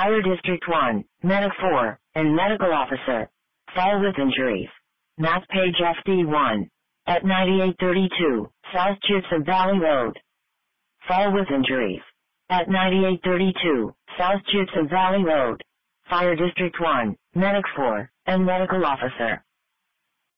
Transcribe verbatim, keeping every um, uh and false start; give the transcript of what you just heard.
Fire District one, Medic four, and Medical Officer. Fall with injuries. Math page F D one. At ninety-eight thirty-two, South Gypsum Valley Road. Fall with injuries. At ninety-eight thirty-two, South Gypsum Valley Road. Fire District one, Medic four, and Medical Officer.